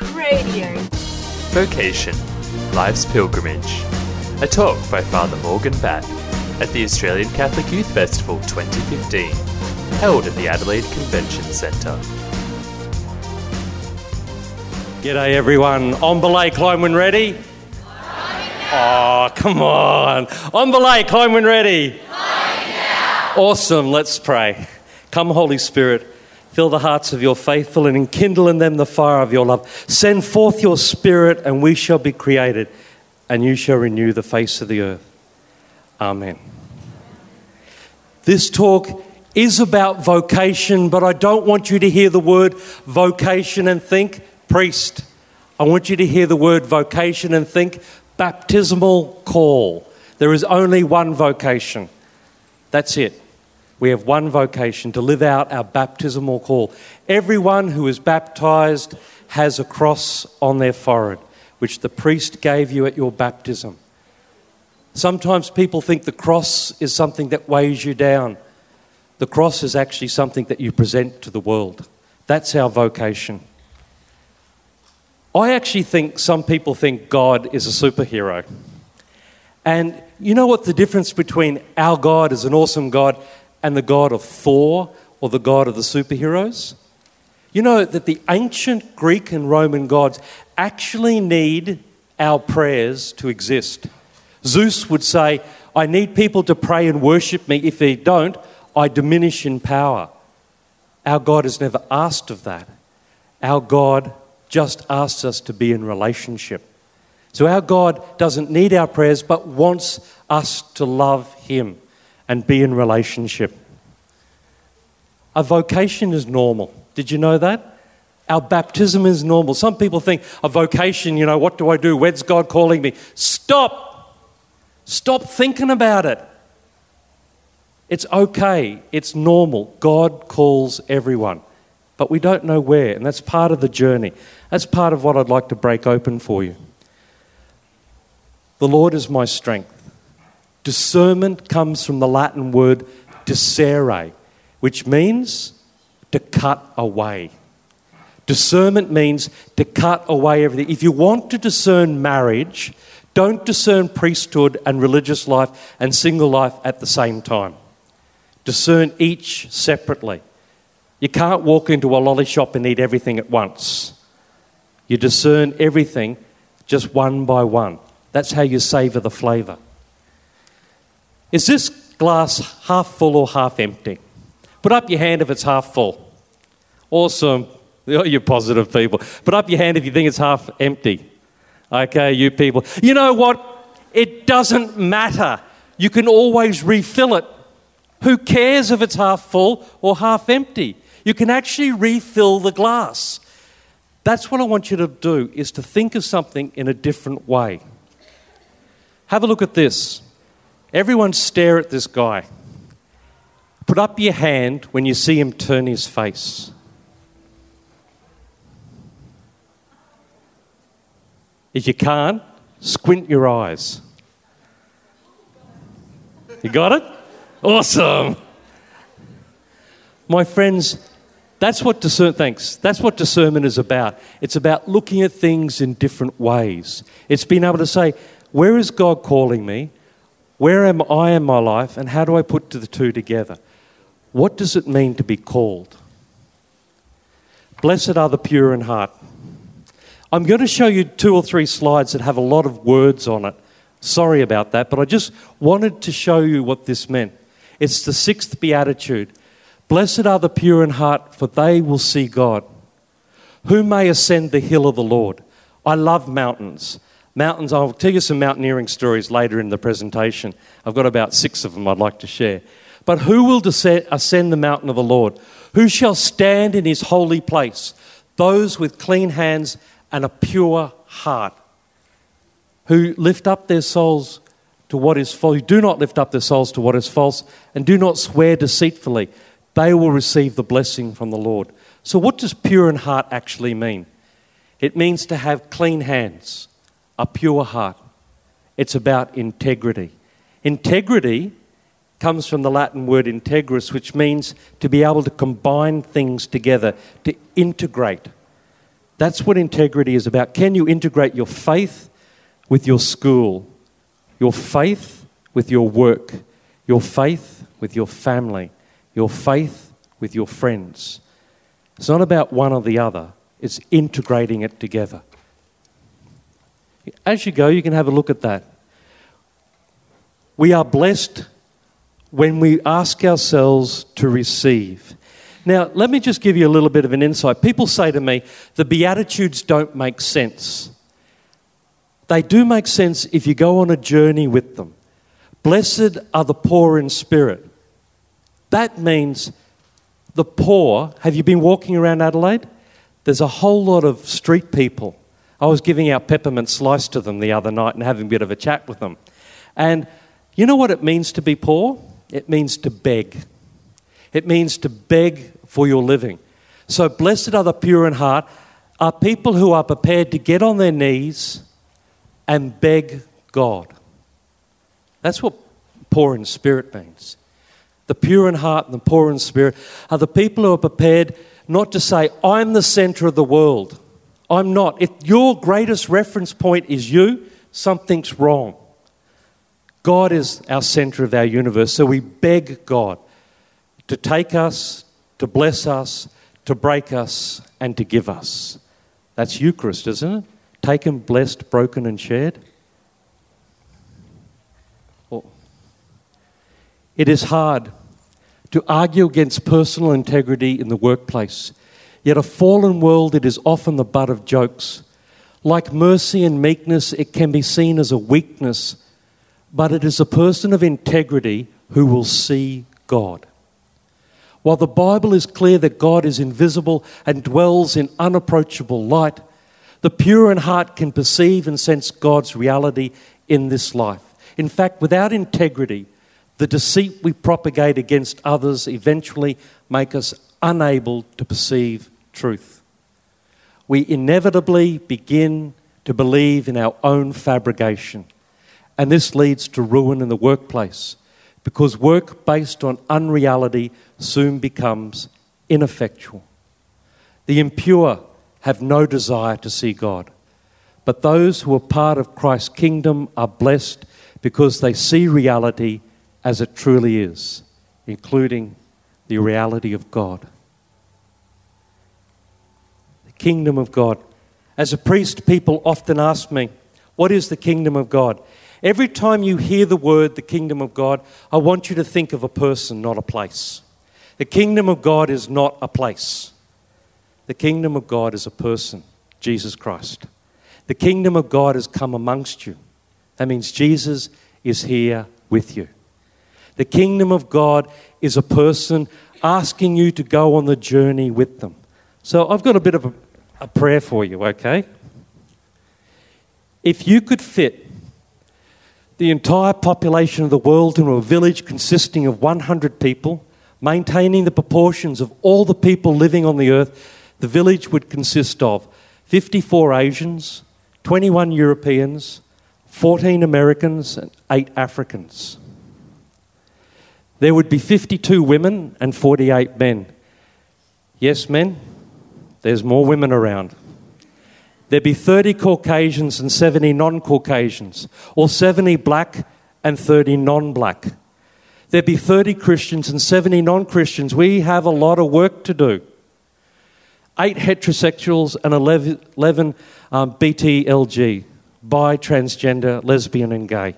Radio. Vocation, Life's Pilgrimage. A talk by Father Morgan Batt at the Australian Catholic Youth Festival 2015, held at the Adelaide Convention Centre. G'day everyone. On belay, climb when ready? Oh, come on. On belay, climb when ready? Awesome, let's pray. Come, Holy Spirit, fill the hearts of your faithful and enkindle in them the fire of your love. Send forth your Spirit and we shall be created, and you shall renew the face of the earth. Amen. This talk is about vocation, but I don't want you to hear the word vocation and think priest. I want you to hear the word vocation and think baptismal call. There is only one vocation. That's it. We have one vocation, to live out our baptismal call. Everyone who is baptised has a cross on their forehead, which the priest gave you at your baptism. Sometimes people think the cross is something that weighs you down. The cross is actually something that you present to the world. That's our vocation. I actually think some people think God is a superhero. And you know what the difference between our God as an awesome God and the God of Thor or the God of the superheroes? You know that the ancient Greek and Roman gods actually need our prayers to exist. Zeus would say, I need people to pray and worship me. If they don't, I diminish in power. Our God has never asked of that. Our God just asks us to be in relationship. So our God doesn't need our prayers, but wants us to love him and be in relationship. A vocation is normal. Did you know that? Our baptism is normal. Some people think a vocation, what do I do? Where's God calling me? Stop. Stop thinking about it. It's okay. It's normal. God calls everyone. But we don't know where, and that's part of the journey. That's part of what I'd like to break open for you. The Lord is my strength. Discernment comes from the Latin word discere, which means to cut away. Discernment means to cut away everything. If you want to discern marriage, don't discern priesthood and religious life and single life at the same time. Discern each separately. You can't walk into a lolly shop and eat everything at once. You discern everything just one by one. That's how you savour the flavour. Is this glass half full or half empty? Put up your hand if it's half full. Awesome. Oh, you positive people. Put up your hand if you think it's half empty. Okay, you people. You know what? It doesn't matter. You can always refill it. Who cares if it's half full or half empty? You can actually refill the glass. That's what I want you to do, is to think of something in a different way. Have a look at this. Everyone stare at this guy. Put up your hand when you see him turn his face. If you can't, squint your eyes. You got it? Awesome. My friends, that's what discernment is about. It's about looking at things in different ways. It's being able to say, where is God calling me? Where am I in my life? And how do I put the two together? What does it mean to be called? Blessed are the pure in heart. I'm going to show you 2 or 3 slides that have a lot of words on it. Sorry about that, but I just wanted to show you what this meant. It's the 6th Beatitude. Blessed are the pure in heart, for they will see God. Who may ascend the hill of the Lord? I love mountains. Mountains, I'll tell you some mountaineering stories later in the presentation. I've got about 6 of them I'd like to share. But who will ascend the mountain of the Lord? Who shall stand in his holy place? Those with clean hands and a pure heart, who lift up their souls to what is false, who do not lift up their souls to what is false, and do not swear deceitfully. They will receive the blessing from the Lord. So what does pure in heart actually mean? It means to have clean hands, a pure heart. It's about integrity. Integrity comes from the Latin word integrus, which means to be able to combine things together, to integrate. That's what integrity is about. Can you integrate your faith with your school, your faith with your work, your faith with your family, your faith with your friends? It's not about one or the other. It's integrating it together. As you go, you can have a look at that. We are blessed when we ask ourselves to receive. Now, let me just give you a little bit of an insight. People say to me, the Beatitudes don't make sense. They do make sense if you go on a journey with them. Blessed are the poor in spirit. That means the poor. Have you been walking around Adelaide? There's a whole lot of street people. I was giving out peppermint slice to them the other night and having a bit of a chat with them. And you know what it means to be poor? It means to beg. It means to beg for your living. So blessed are the pure in heart, are people who are prepared to get on their knees and beg God. That's what poor in spirit means. The pure in heart and the poor in spirit are the people who are prepared not to say, I'm the centre of the world. I'm not. If your greatest reference point is you, something's wrong. God is our centre of our universe, so we beg God to take us, to bless us, to break us, and to give us. That's Eucharist, isn't it? Taken, blessed, broken, and shared. It is hard to argue against personal integrity in the workplace. Yet a fallen world, it is often the butt of jokes. Like mercy and meekness, it can be seen as a weakness, but it is a person of integrity who will see God. While the Bible is clear that God is invisible and dwells in unapproachable light, the pure in heart can perceive and sense God's reality in this life. In fact, without integrity, the deceit we propagate against others eventually make us unable to perceive truth. We inevitably begin to believe in our own fabrication, and this leads to ruin in the workplace, because work based on unreality soon becomes ineffectual. The impure have no desire to see God, but those who are part of Christ's kingdom are blessed because they see reality as it truly is, including the reality of God. The kingdom of God. As a priest, people often ask me, what is the kingdom of God? Every time you hear the word, the kingdom of God, I want you to think of a person, not a place. The kingdom of God is not a place. The kingdom of God is a person, Jesus Christ. The kingdom of God has come amongst you. That means Jesus is here with you. The kingdom of God is a person asking you to go on the journey with them. So I've got a bit of a prayer for you, okay? If you could fit the entire population of the world into a village consisting of 100 people, maintaining the proportions of all the people living on the earth, the village would consist of 54 Asians, 21 Europeans, 14 Americans, and 8 Africans. There would be 52 women and 48 men. Yes, men, there's more women around. There'd be 30 Caucasians and 70 non-Caucasians, or 70 black and 30 non-black. There'd be 30 Christians and 70 non-Christians. We have a lot of work to do. 8 heterosexuals and 11 BTLG, bi, transgender, lesbian and gay.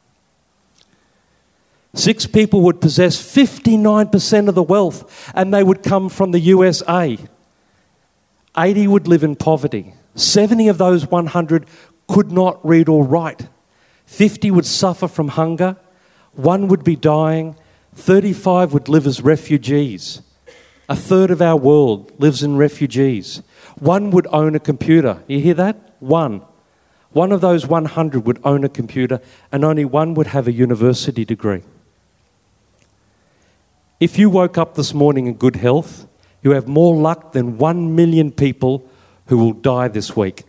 6 people would possess 59% of the wealth, and they would come from the USA. 80 would live in poverty. 70 of those 100 could not read or write. 50 would suffer from hunger. 1 would be dying. 35 would live as refugees. A third of our world lives in refugees. 1 would own a computer. You hear that? 1. One of those 100 would own a computer, and only 1 would have a university degree. If you woke up this morning in good health, you have more luck than 1 million people who will die this week.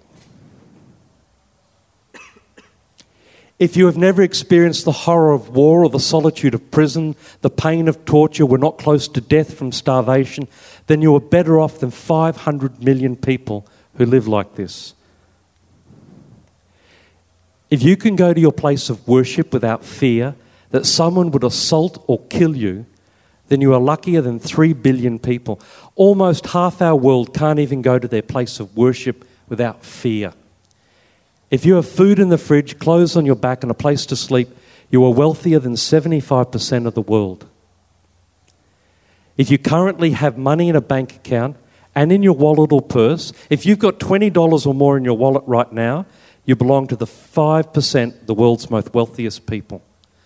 If you have never experienced the horror of war or the solitude of prison, the pain of torture, were not close to death from starvation, then you are better off than 500 million people who live like this. If you can go to your place of worship without fear that someone would assault or kill you, then you are luckier than 3 billion people. Almost half our world can't even go to their place of worship without fear. If you have food in the fridge, clothes on your back and a place to sleep, you are wealthier than 75% of the world. If you currently have money in a bank account and in your wallet or purse, if you've got $20 or more in your wallet right now, you belong to the 5% of the world's most wealthiest people.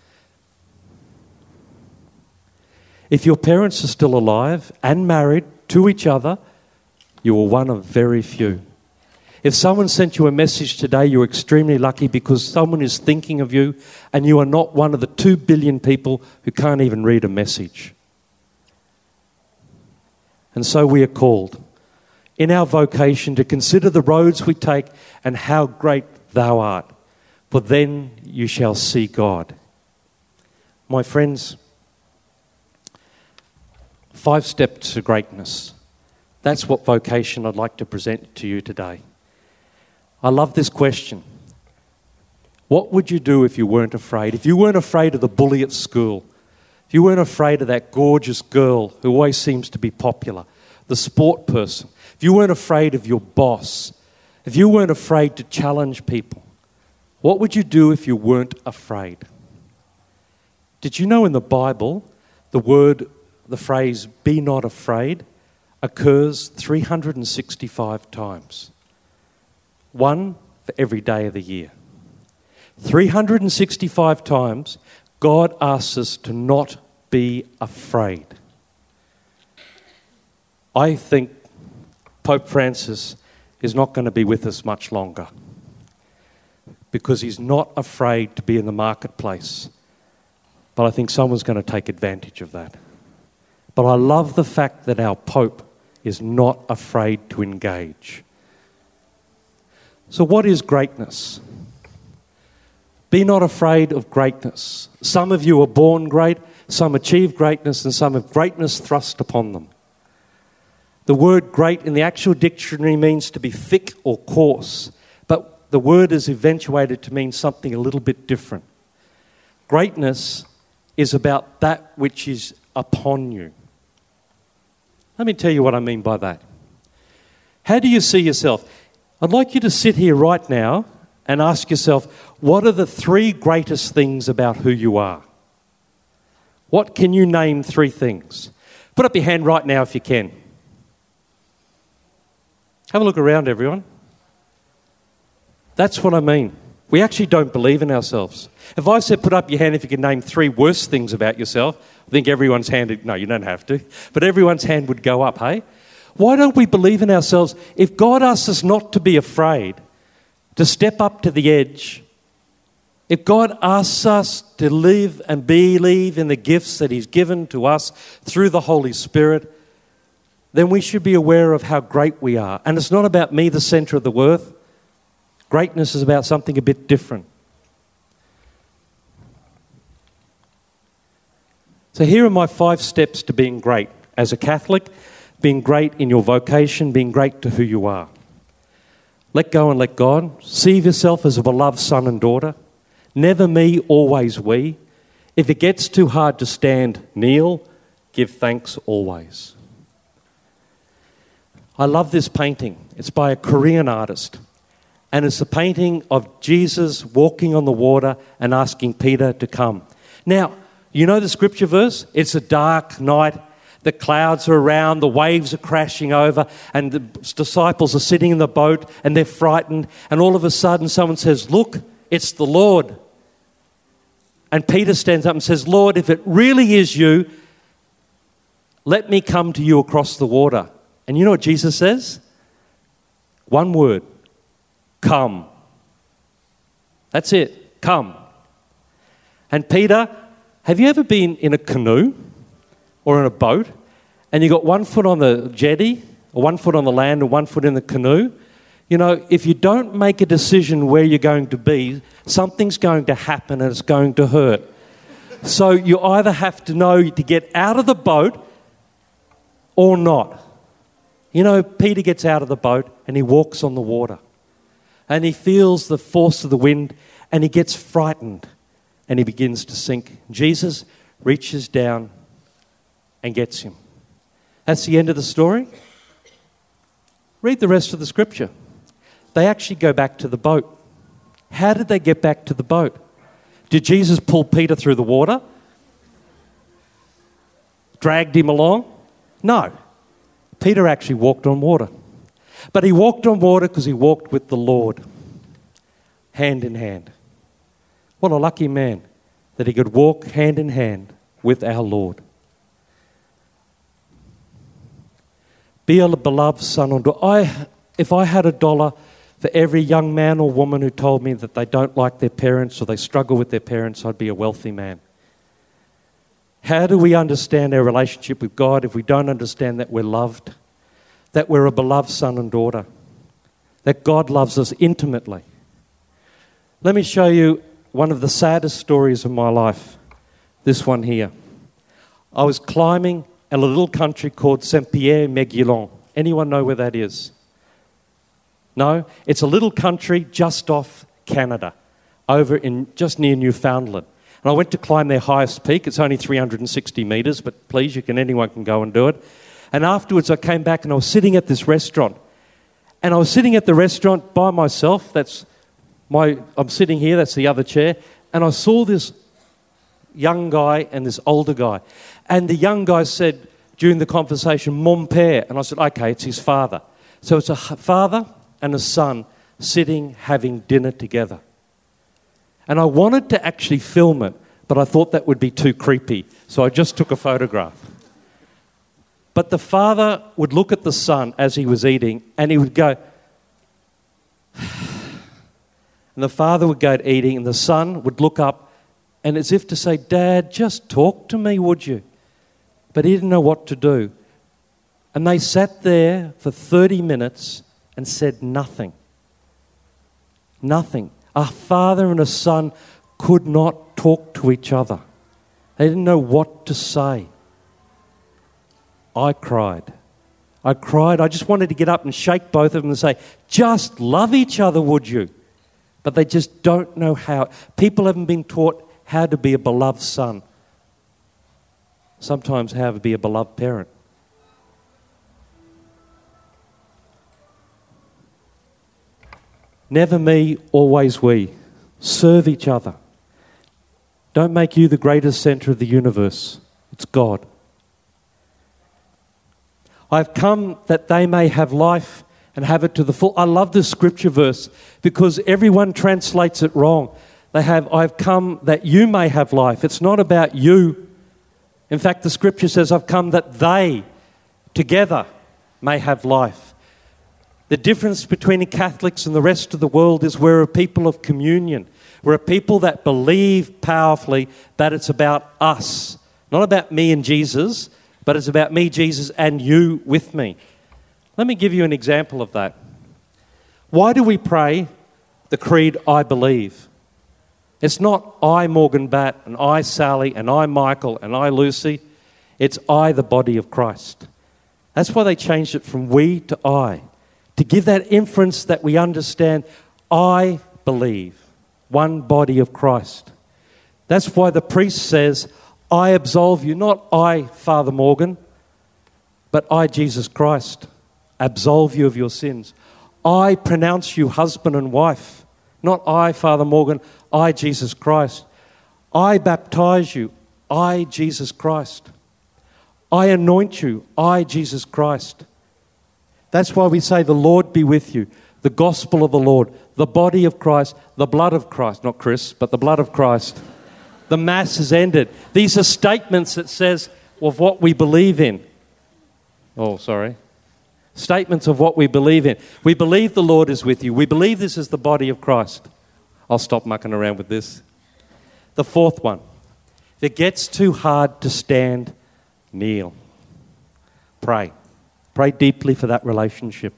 If your parents are still alive and married to each other, you are one of very few. If someone sent you a message today, you're extremely lucky because someone is thinking of you and you are not one of the 2 billion people who can't even read a message. And so we are called in our vocation to consider the roads we take and how great thou art, for then you shall see God. My friends, 5 steps to greatness. That's what vocation I'd like to present to you today. I love this question. What would you do if you weren't afraid? If you weren't afraid of the bully at school, if you weren't afraid of that gorgeous girl who always seems to be popular, the sport person, if you weren't afraid of your boss, if you weren't afraid to challenge people, what would you do if you weren't afraid? Did you know in the Bible the phrase, be not afraid, occurs 365 times. 1 for every day of the year. 365 times, God asks us to not be afraid. I think Pope Francis is not going to be with us much longer because he's not afraid to be in the marketplace. But I think someone's going to take advantage of that. But I love the fact that our Pope is not afraid to engage. So what is greatness? Be not afraid of greatness. Some of you are born great, some achieve greatness, and some have greatness thrust upon them. The word great in the actual dictionary means to be thick or coarse, but the word is eventuated to mean something a little bit different. Greatness is about that which is upon you. Let me tell you what I mean by that. How do you see yourself? I'd like you to sit here right now and ask yourself, what are the 3 greatest things about who you are? What can you name 3 things? Put up your hand right now if you can. Have a look around, everyone. That's what I mean. We actually don't believe in ourselves. If I said put up your hand if you can name 3 worst things about yourself, I think everyone's hand would, no, you don't have to, but everyone's hand would go up, hey? Why don't we believe in ourselves? If God asks us not to be afraid, to step up to the edge, if God asks us to live and believe in the gifts that He's given to us through the Holy Spirit, then we should be aware of how great we are. And it's not about me, the centre of the earth. Greatness is about something a bit different. So here are my 5 steps to being great. As a Catholic, being great in your vocation, being great to who you are. Let go and let God. See yourself as a beloved son and daughter. Never me, always we. If it gets too hard to stand, kneel. Give thanks always. I love this painting. It's by a Korean artist. And it's a painting of Jesus walking on the water and asking Peter to come. Now, you know the scripture verse? It's a dark night. The clouds are around, the waves are crashing over, and the disciples are sitting in the boat and they're frightened. And all of a sudden someone says, look, it's the Lord. And Peter stands up and says, Lord, if it really is you, let me come to you across the water. And you know what Jesus says? One word, come. That's it, come. And Peter, have you ever been in a canoe or in a boat and you got 1 foot on the jetty or 1 foot on the land and 1 foot in the canoe? You know, if you don't make a decision where you're going to be, something's going to happen and it's going to hurt. So you either have to know to get out of the boat or not. You know, Peter gets out of the boat and he walks on the water. And he feels the force of the wind and he gets frightened and he begins to sink. Jesus reaches down and gets him. That's the end of the story. Read the rest of the scripture. They actually go back to the boat. How did they get back to the boat? Did Jesus pull Peter through the water? Dragged him along? No. Peter actually walked on water. But he walked on water because he walked with the Lord, hand in hand. What a lucky man that he could walk hand in hand with our Lord. Be a beloved son or daughter. If I had $1 for every young man or woman who told me that they don't like their parents or they struggle with their parents, I'd be a wealthy man. How do we understand our relationship with God if we don't understand that we're loved, that we're a beloved son and daughter, that God loves us intimately? Let me show you one of the saddest stories of my life, this one here. I was climbing in a little country called Saint-Pierre-Miquelon. Anyone know where that is? No? It's a little country just off Canada, over in just near Newfoundland. And I went to climb their highest peak. It's only 360 metres, but please, anyone can go and do it. And afterwards I came back and I was sitting at this restaurant. And I was sitting at the restaurant by myself. I'm sitting here, that's the other chair. And I saw this young guy and this older guy. And the young guy said during the conversation, "Mon père." And I said, okay, it's his father. So it's a father and a son sitting having dinner together. And I wanted to actually film it, but I thought that would be too creepy. So I just took a photograph. But the father would look at the son as he was eating and he would go, and the father would go eating and the son would look up and as if to say, "Dad, just talk to me, would you?" But he didn't know what to do. And they sat there for 30 minutes and said nothing. Nothing. A father and a son could not talk to each other. They didn't know what to say. I cried. I just wanted to get up and shake both of them and say, "Just love each other, would you?" But they just don't know how. People haven't been taught how to be a beloved son. Sometimes how to be a beloved parent. Never me, always we. Serve each other. Don't make you the greatest centre of the universe. It's God. I've come that they may have life and have it to the full. I love this scripture verse because everyone translates it wrong. I've come that you may have life. It's not about you. In fact, the scripture says, I've come that they together may have life. The difference between the Catholics and the rest of the world is we're a people of communion. We're a people that believe powerfully that it's about us. Not about me and Jesus, but it's about me, Jesus, and you with me. Let me give you an example of that. Why do we pray the creed, I believe? It's not I, Morgan Batt, and I, Sally, and I, Michael, and I, Lucy. It's I, the body of Christ. That's why they changed it from we to I. To give that inference that we understand, I believe, one body of Christ. That's why the priest says, I absolve you, not I, Father Morgan, but I, Jesus Christ, absolve you of your sins. I pronounce you husband and wife, not I, Father Morgan, I, Jesus Christ. I baptize you, I, Jesus Christ. I anoint you, I, Jesus Christ. That's why we say the Lord be with you, the gospel of the Lord, the body of Christ, the blood of Christ, not Chris, but the blood of Christ. The Mass has ended. These are statements that says of what we believe in. Statements of what we believe in. We believe the Lord is with you. We believe this is the body of Christ. I'll stop mucking around with this. The fourth one. If it gets too hard to stand, kneel. Pray. Pray deeply for that relationship.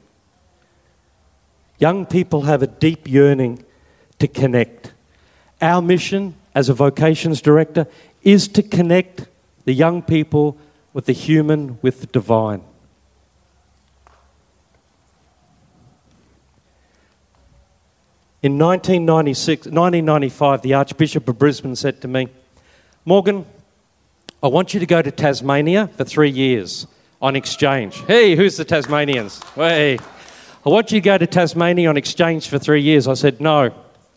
Young people have a deep yearning to connect. Our mission as a vocations director is to connect the young people with the human, with the divine. In 1995, the Archbishop of Brisbane said to me, Morgan, I want you to go to Tasmania for 3 years on exchange. Hey, who's the Tasmanians? Hey, I want you to go to Tasmania on exchange for 3 years. I said, no.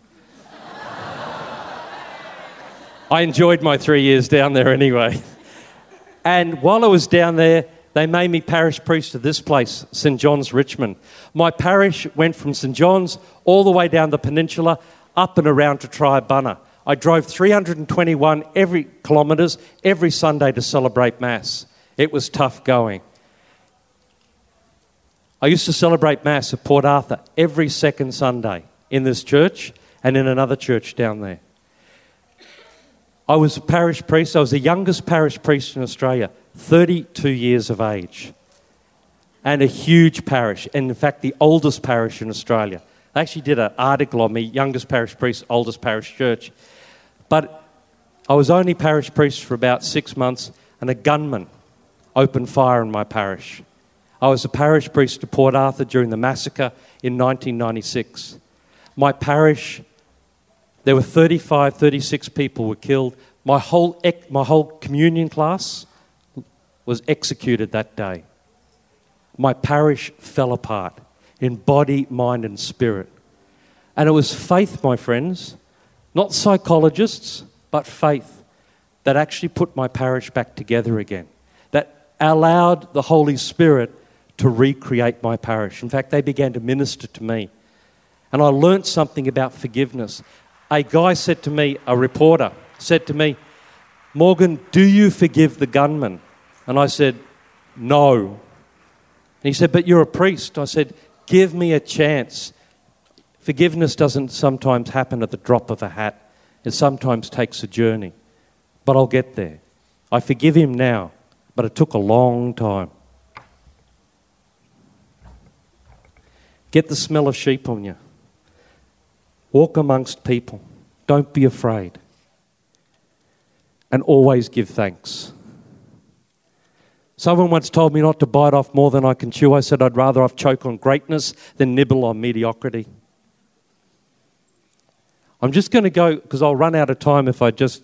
I enjoyed my 3 years down there anyway. And while I was down there, they made me parish priest of this place, St John's, Richmond. My parish went from St John's all the way down the peninsula, up and around to Triabunna. I drove 321 kilometres every Sunday to celebrate Mass. It was tough going. I used to celebrate Mass at Port Arthur every second Sunday in this church and in another church down there. I was a parish priest. I was the youngest parish priest in Australia, 32 years of age. And a huge parish, and in fact the oldest parish in Australia. They actually did an article on me, youngest parish priest, oldest parish church. But I was only parish priest for about 6 months, and a gunman opened fire in my parish. I was a parish priest to Port Arthur during the massacre in 1996. My parish, there were 36 people were killed. My whole communion class was executed that day. My parish fell apart in body, mind and spirit. And it was faith, my friends, not psychologists, but faith, that actually put my parish back together again, that allowed the Holy Spirit to recreate my parish. In fact, they began to minister to me. And I learnt something about forgiveness. A guy said to me, a reporter, said to me, Morgan, do you forgive the gunman? And I said, no. And he said, but you're a priest. I said, give me a chance. Forgiveness doesn't sometimes happen at the drop of a hat. It sometimes takes a journey. But I'll get there. I forgive him now, but it took a long time. Get the smell of sheep on you. Walk amongst people. Don't be afraid. And always give thanks. Someone once told me not to bite off more than I can chew. I said I'd rather off choke on greatness than nibble on mediocrity. I'm just going to go, because I'll run out of time because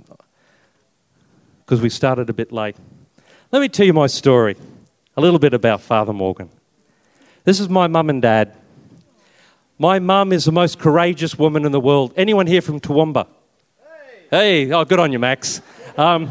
we started a bit late. Let me tell you my story, a little bit about Father Morgan. This is my mum and dad. My mum is the most courageous woman in the world. Anyone here from Toowoomba? Hey, oh, good on you, Max. God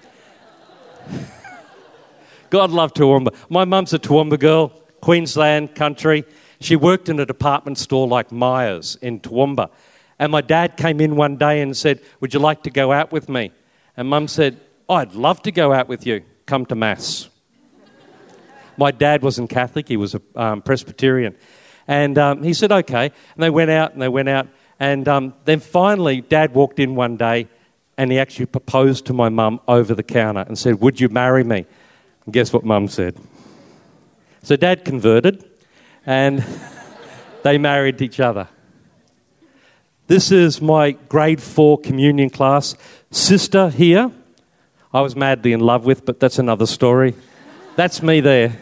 love Toowoomba. My mum's a Toowoomba girl, Queensland country. She worked in a department store like Myers in Toowoomba. And my dad came in one day and said, would you like to go out with me? And Mum said, I'd love to go out with you. Come to Mass. My dad wasn't Catholic. He was a Presbyterian. And he said, okay. And they went out. And then finally, Dad walked in one day and he actually proposed to my mum over the counter and said, would you marry me? And guess what Mum said? So Dad converted and they married each other. This is my grade 4 communion class. Sister here, I was madly in love with, but that's another story. That's me there.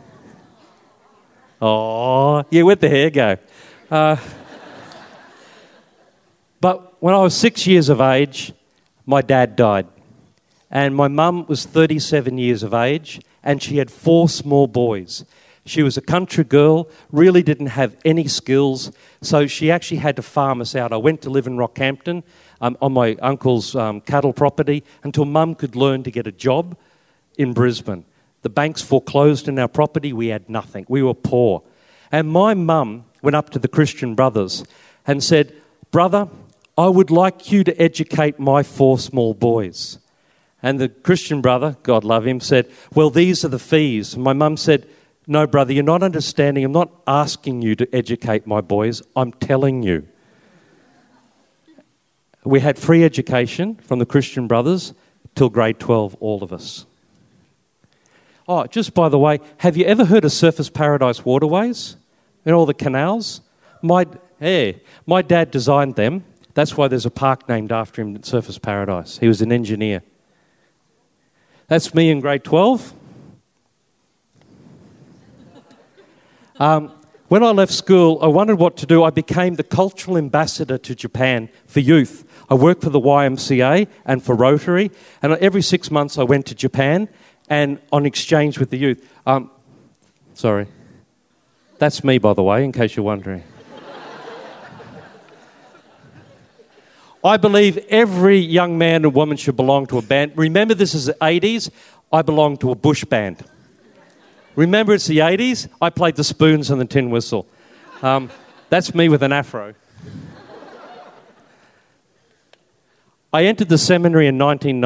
Oh, yeah, where'd the hair go? But when I was 6 years of age, my dad died. And my mum was 37 years of age, and she had 4 small boys. She was a country girl, really didn't have any skills, so she actually had to farm us out. I went to live in Rockhampton on my uncle's cattle property until Mum could learn to get a job in Brisbane. The banks foreclosed on our property. We had nothing. We were poor. And my mum went up to the Christian Brothers and said, Brother, I would like you to educate my 4 small boys. And the Christian brother, God love him, said, well, these are the fees. And my mum said, no, brother, you're not understanding. I'm not asking you to educate my boys. I'm telling you. We had free education from the Christian Brothers till grade 12, all of us. Oh, just by the way, have you ever heard of Surfers Paradise Waterways? You know, all the canals? My dad designed them. That's why there's a park named after him at Surfers Paradise. He was an engineer. That's me in grade 12. When I left school, I wondered what to do. I became the cultural ambassador to Japan for youth. I worked for the YMCA and for Rotary, and every 6 months I went to Japan and on exchange with the youth. Sorry. That's me, by the way, in case you're wondering. I believe every young man and woman should belong to a band. Remember, this is the 80s. I belong to a bush band. Remember, it's the 80s. I played the spoons and the tin whistle. That's me with an afro. I entered the seminary in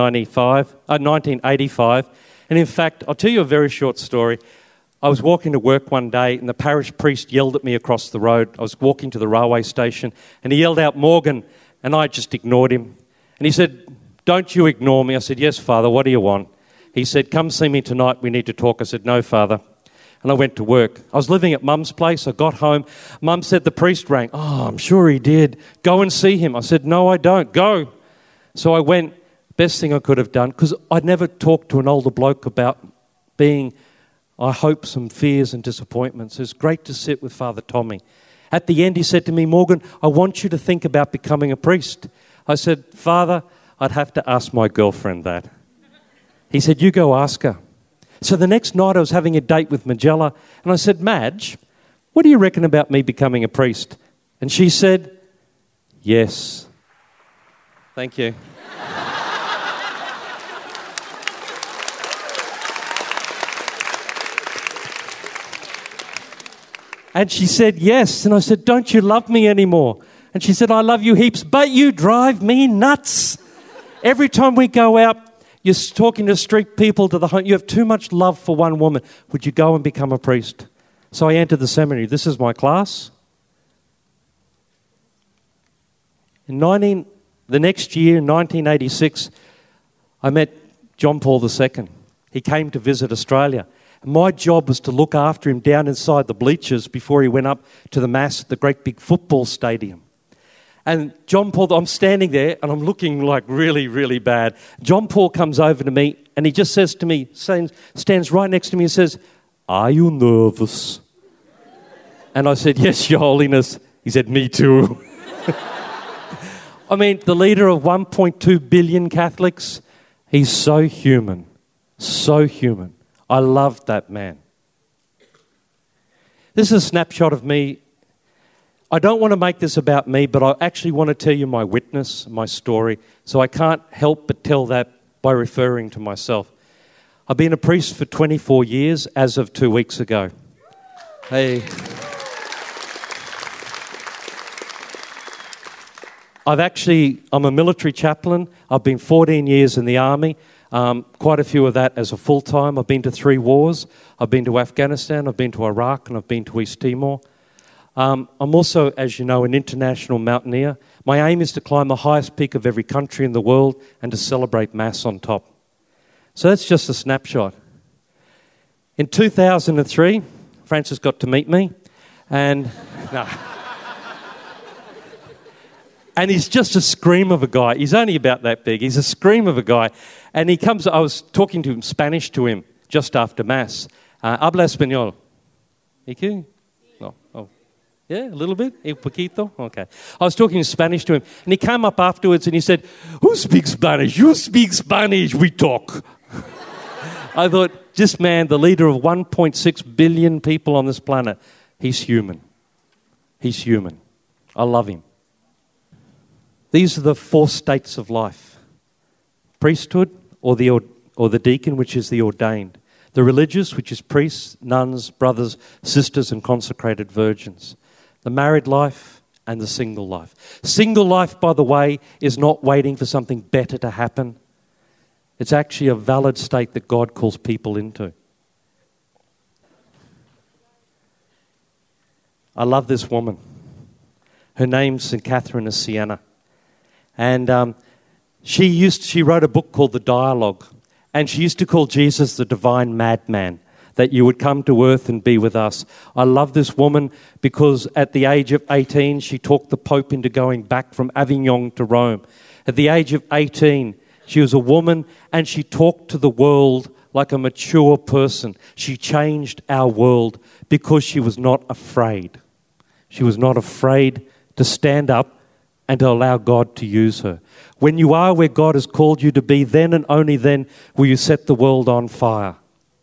1985. And in fact, I'll tell you a very short story. I was walking to work one day and the parish priest yelled at me across the road. I was walking to the railway station and he yelled out, "Morgan," and I just ignored him. And he said, "Don't you ignore me." I said, "Yes, Father, what do you want?" He said, "Come see me tonight, we need to talk." I said, "No, Father." And I went to work. I was living at Mum's place. I got home. Mum said the priest rang. "Oh, I'm sure he did. Go and see him." I said, "No, I don't. Go." So I went. Best thing I could have done, because I'd never talked to an older bloke about being, I hope, some fears and disappointments. It was great to sit with Father Tommy. At the end, he said to me, "Morgan, I want you to think about becoming a priest." I said, "Father, I'd have to ask my girlfriend that." He said, "You go ask her." So the next night I was having a date with Magella, and I said, "Madge, what do you reckon about me becoming a priest?" And she said, "Yes." Thank you. And she said, "Yes." And I said, "Don't you love me anymore?" And she said, "I love you heaps, but you drive me nuts. Every time we go out, you're talking to street people, to the home. You have too much love for one woman. Would you go and become a priest?" So I entered the seminary. This is my class. The next year, in 1986, I met John Paul II. He came to visit Australia. My job was to look after him down inside the bleachers before he went up to the Mass at the great big football stadium. And John Paul, I'm standing there and I'm looking like really, really bad. John Paul comes over to me and he just says to me, stands right next to me and says, "Are you nervous?" And I said, "Yes, Your Holiness." He said, "Me too." I mean, the leader of 1.2 billion Catholics, he's so human, so human. I loved that man. This is a snapshot of me. I don't want to make this about me, but I actually want to tell you my witness, my story. So I can't help but tell that by referring to myself. I've been a priest for 24 years as of 2 weeks ago. Hey. I'm a military chaplain. I've been 14 years in the army. Quite a few of that as a full-time. I've been to 3 wars. I've been to Afghanistan, I've been to Iraq, and I've been to East Timor. I'm also, as you know, an international mountaineer. My aim is to climb the highest peak of every country in the world and to celebrate Mass on top. So that's just a snapshot. In 2003, Francis got to meet me, and no. And he's just a scream of a guy. He's only about that big. He's a scream of a guy. And he comes, I was talking to him, Spanish to him, just after Mass. Habla español. ¿Y qué? No. Oh. Yeah, a little bit? Un poquito? Okay. I was talking in Spanish to him. And he came up afterwards and he said, "Who speaks Spanish? You speak Spanish, we talk." I thought, this man, the leader of 1.6 billion people on this planet, he's human. He's human. I love him. These are the 4 states of life. Priesthood, or the deacon, which is the ordained. The religious, which is priests, nuns, brothers, sisters, and consecrated virgins. The married life and the single life. Single life, by the way, is not waiting for something better to happen. It's actually a valid state that God calls people into. I love this woman. Her name's St. Catherine of Siena. And she wrote a book called The Dialogue. And she used to call Jesus the divine madman, that you would come to earth and be with us. I love this woman because at the age of 18, she talked the Pope into going back from Avignon to Rome. At the age of 18, she was a woman and she talked to the world like a mature person. She changed our world because she was not afraid. She was not afraid to stand up and to allow God to use her. When you are where God has called you to be, then and only then will you set the world on fire.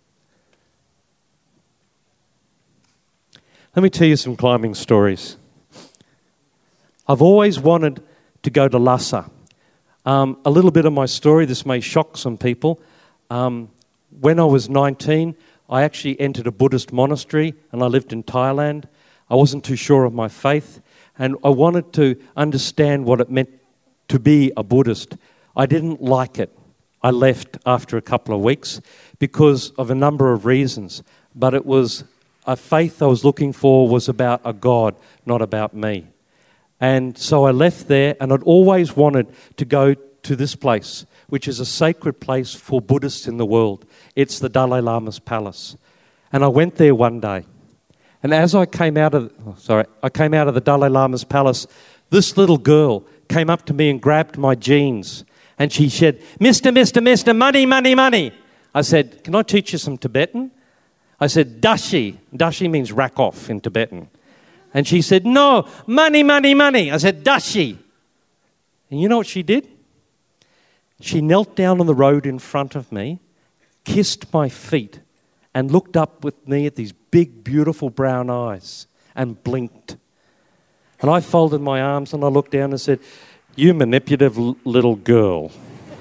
Let me tell you some climbing stories. I've always wanted to go to Lhasa. A little bit of my story, this may shock some people. When I was 19, I actually entered a Buddhist monastery and I lived in Thailand. I wasn't too sure of my faith and I wanted to understand what it meant to be a Buddhist. I didn't like it. I left after a couple of weeks because of a number of reasons. But it was a faith I was looking for was about a God, not about me. And so I left there and I'd always wanted to go to this place, which is a sacred place for Buddhists in the world. It's the Dalai Lama's palace. And I went there one day. And as I came out of the Dalai Lama's palace, this little girl came up to me and grabbed my jeans. And she said, Mr. Money, money, money. I said, can I teach you some Tibetan? I said, Dashi. Dashi means rack off in Tibetan. And she said, no, money, money, money. I said, Dashi. And you know what she did? She knelt down on the road in front of me, kissed my feet, and looked up with me at these big, beautiful brown eyes and blinked. And I folded my arms and I looked down and said, you manipulative little girl.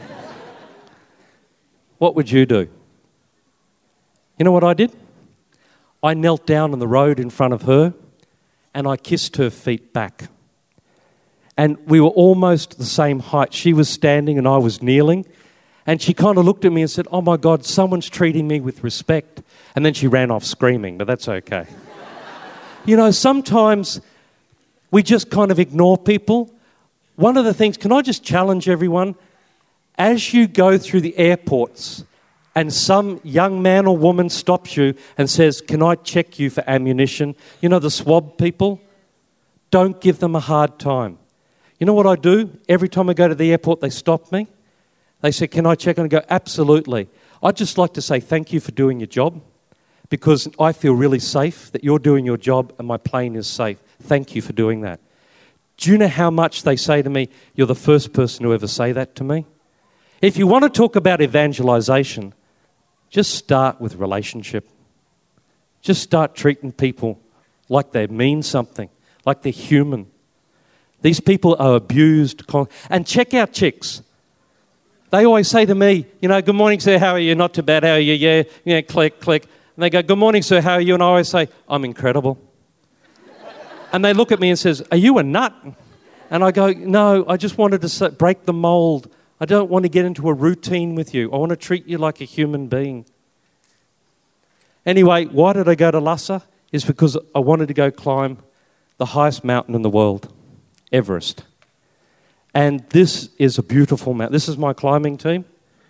What would you do? You know what I did? I knelt down on the road in front of her and I kissed her feet back. And we were almost the same height. She was standing and I was kneeling. And she kind of looked at me and said, oh my God, someone's treating me with respect. And then she ran off screaming, but that's okay. You know, sometimes we just kind of ignore people. One of the things, can I just challenge everyone? As you go through the airports and some young man or woman stops you and says, can I check you for ammunition? You know, the swab people, don't give them a hard time. You know what I do? Every time I go to the airport, they stop me. They say, can I check? And I go, absolutely. I'd just like to say thank you for doing your job because I feel really safe that you're doing your job and my plane is safe. Thank you for doing that. Do you know how much they say to me, you're the first person to ever say that to me? If you want to talk about evangelization, just start with relationship. Just start treating people like they mean something, like they're human. These people are abused. And check out chicks. They always say to me, you know, good morning, sir, how are you? Not too bad, how are you? Yeah, click, click. And they go, good morning, sir, how are you? And I always say, I'm incredible. And they look at me and says, are you a nut? And I go, no, I just wanted to break the mold. I don't want to get into a routine with you. I want to treat you like a human being. Anyway, why did I go to Lhasa? It's because I wanted to go climb the highest mountain in the world, Everest. And this is a beautiful mountain. This is my climbing team.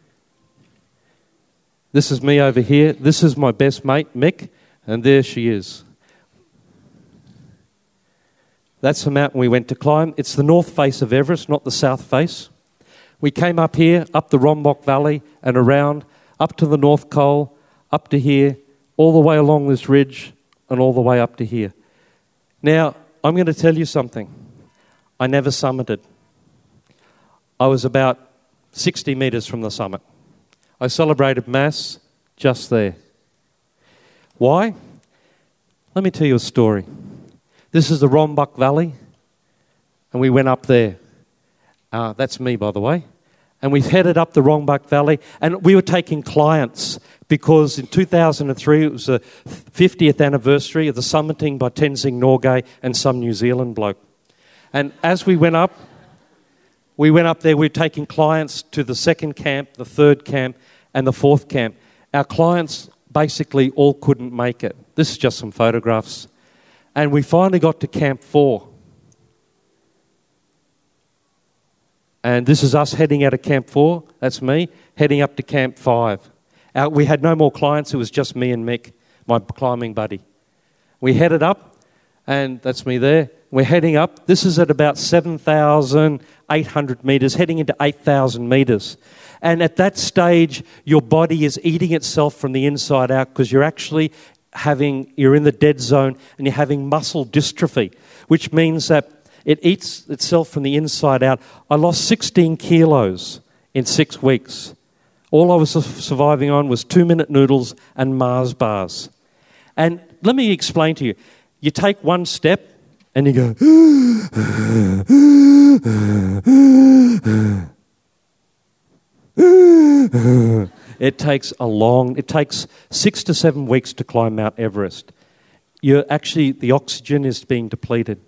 This is me over here. This is my best mate, Mick, and there she is. That's the mountain we went to climb. It's the north face of Everest, not the south face. We came up here, up the Rombok Valley and around, up to the North Col, up to here, all the way along this ridge and all the way up to here. Now, I'm going to tell you something. I never summited. I was about 60 metres from the summit. I celebrated Mass just there. Why? Let me tell you a story. This is the Rombok Valley, and we went up there. That's me, by the way. And we headed up the Rombok Valley, and we were taking clients because in 2003 it was the 50th anniversary of the summiting by Tenzing Norgay and some New Zealand bloke. And as we went up there, we were taking clients to the second camp, the third camp, and the fourth camp. Our clients basically all couldn't make it. This is just some photographs. And we finally got to Camp 4. And this is us heading out of Camp 4. That's me. Heading up to Camp 5. We had no more clients. It was just me and Mick, my climbing buddy. We headed up, and that's me there. We're heading up. This is at about 7,800 metres, heading into 8,000 metres. And at that stage, your body is eating itself from the inside out because you're in the dead zone and you're having muscle dystrophy, which means that it eats itself from the inside out. I lost 16 kilos in 6 weeks. All I was surviving on was 2-minute noodles and Mars bars. And let me explain to you. You take one step and you go, it takes 6 to 7 weeks to climb Mount Everest. The oxygen is being depleted.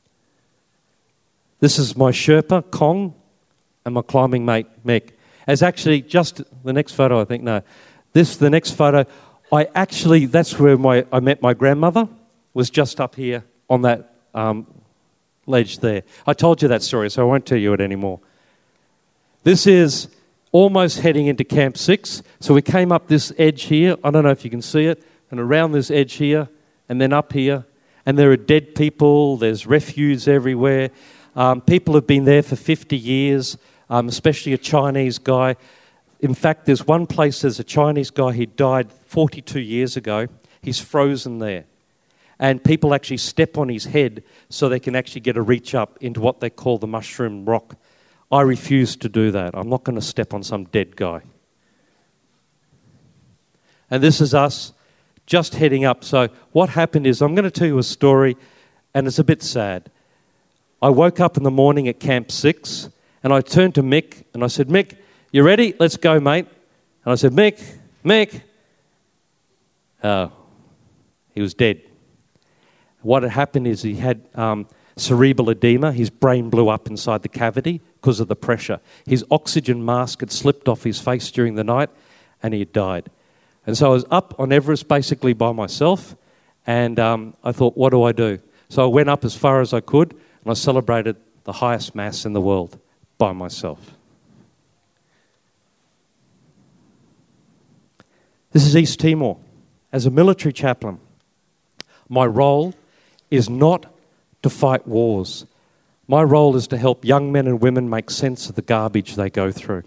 This is my Sherpa, Kong, and my climbing mate, Mick. As actually, just the next photo, I think, no. The next photo, that's where I met my grandmother, was just up here on that ledge there. I told you that story, so I won't tell you it anymore. This is almost heading into Camp 6. So we came up this edge here. I don't know if you can see it. And around this edge here, and then up here. And there are dead people. There's refuse everywhere. People have been there for 50 years, especially a Chinese guy. In fact, there's one place, there's a Chinese guy, he died 42 years ago. He's frozen there. And people actually step on his head so they can actually get a reach up into what they call the mushroom rock. I refuse to do that. I'm not going to step on some dead guy. And this is us just heading up. So what happened is, I'm going to tell you a story, and it's a bit sad. I woke up in the morning at Camp 6, and I turned to Mick, and I said, Mick, you ready? Let's go, mate. And I said, Mick. He was dead. What had happened is he had cerebral edema. His brain blew up inside the cavity because of the pressure. His oxygen mask had slipped off his face during the night, and he had died. And so I was up on Everest basically by myself, and I thought, what do I do? So I went up as far as I could, and I celebrated the highest mass in the world by myself. This is East Timor. As a military chaplain, my role is not to fight wars. My role is to help young men and women make sense of the garbage they go through.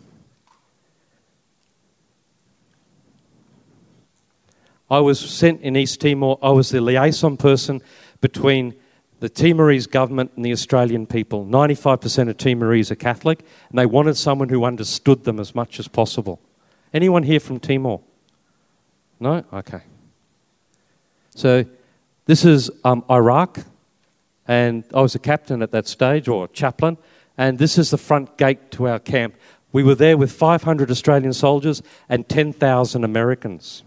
I was sent in East Timor. I was the liaison person between the Timorese government and the Australian people. 95% of Timorese are Catholic, and they wanted someone who understood them as much as possible. Anyone here from Timor? No? Okay. So this is Iraq, and I was a captain at that stage, or a chaplain, and this is the front gate to our camp. We were there with 500 Australian soldiers and 10,000 Americans.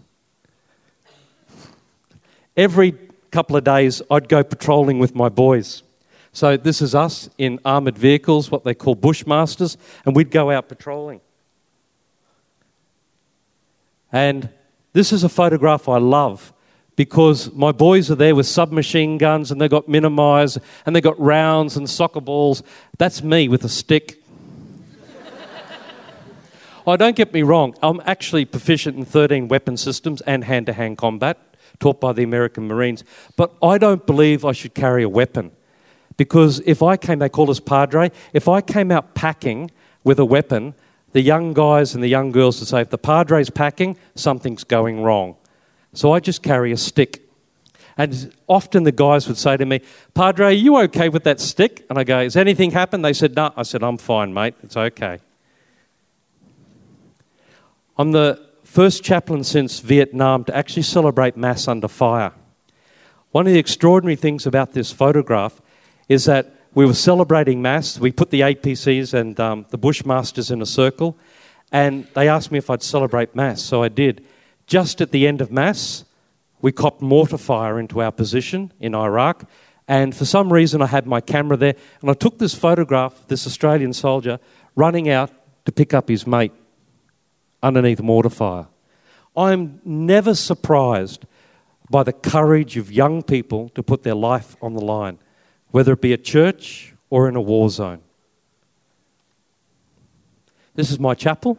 Every couple of days, I'd go patrolling with my boys. So this is us in armoured vehicles, what they call bushmasters, and we'd go out patrolling. And this is a photograph I love because my boys are there with submachine guns and they've got minimisers and they've got rounds and soccer balls. That's me with a stick. Oh, don't get me wrong. I'm actually proficient in 13 weapon systems and hand-to-hand combat, taught by the American Marines. But I don't believe I should carry a weapon because they call us Padre, if I came out packing with a weapon, the young guys and the young girls would say, if the Padre's packing, something's going wrong. So I just carry a stick. And often the guys would say to me, Padre, are you okay with that stick? And I go, has anything happened? They said, no. I said, I'm fine, mate. It's okay. I'm the first chaplain since Vietnam to actually celebrate Mass under fire. One of the extraordinary things about this photograph is that we were celebrating Mass. We put the APCs and the Bushmasters in a circle, and they asked me if I'd celebrate Mass, so I did. Just at the end of Mass, we copped mortar fire into our position in Iraq, and for some reason I had my camera there, and I took this photograph of this Australian soldier running out to pick up his mate underneath mortar fire. I'm never surprised by the courage of young people to put their life on the line, whether it be at church or in a war zone. This is my chapel.